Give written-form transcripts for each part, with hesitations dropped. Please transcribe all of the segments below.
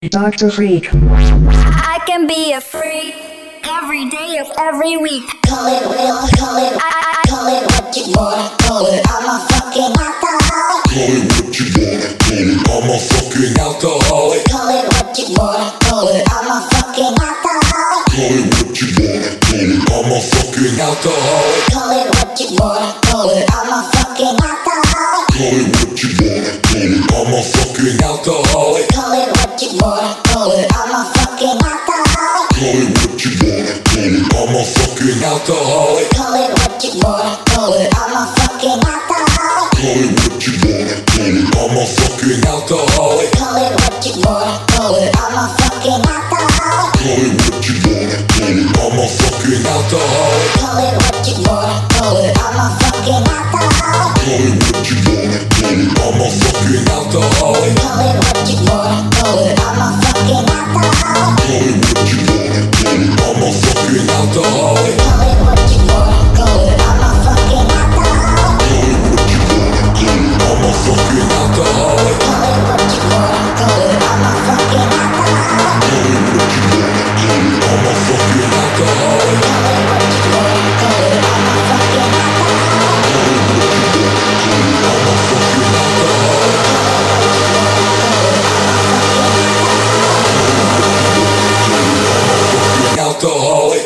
Dr. Freak. I can be a freak every day of every week. Call it real, call it, call it what you wanna call it. I'm a fucking alcoholic. Call it what you wanna call it. I'm a fucking alcoholic. Call it what you wanna call it. I'm a fucking alcoholic. Call it what you wanna call it. I'm a fucking alcoholic. Call it what you wanna call it. I'm a fucking alcoholic. Call it what you wanna call it. I'm a fucking alcoholic. Call it what you wanna call it. I'm a fucking alcoholic. Call it what you wanna call it. I'm a fucking alcoholic. Call it what you wanna call it. I'm a fucking alcoholic. Call it what you wanna call it. I'm a fucking alcoholic. Call it what you wanna call it. I'm a fucking alcoholic. Call it what you wanna call it. I'm a fucking alcoholic. Call it what you wanna call it. I'm a fucking alcoholic. Call it what you wanna call it. I'm a fucking alcoholic. Call it what you wanna call it. I'm a fucking alcoholic. Call it what you wanna call it. I'm a fucking alcoholic. Call it what you wanna call it. I'm a fucking alcoholic. Call it what you wanna call it. I'm a fucking alcoholic. Call it what you wanna call it. I'm a fucking alcoholic. Call it what you wanna call it. I'm a fucking alcoholic. Call it what you wanna call it. I'm a fucking alcoholic. Call it what you wanna call it. I'm a fucking alcoholic. Alcoholic.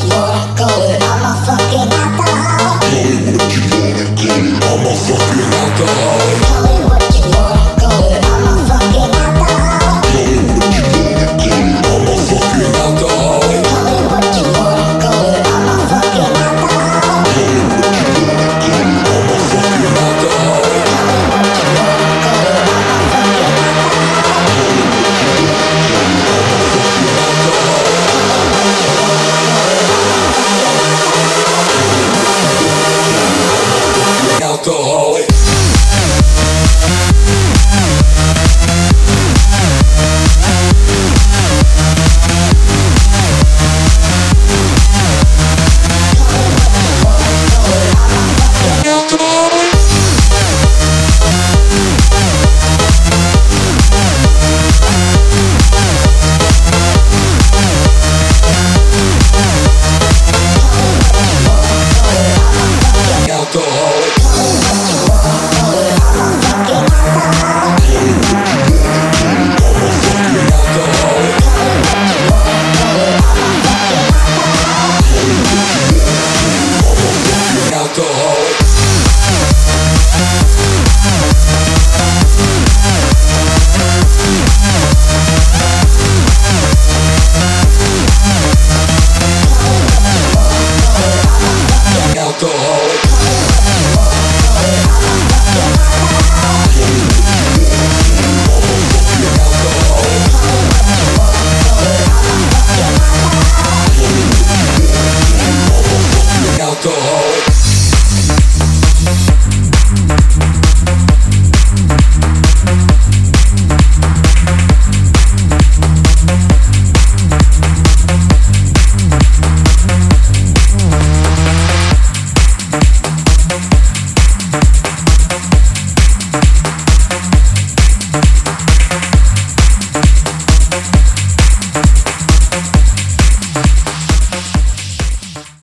Fucking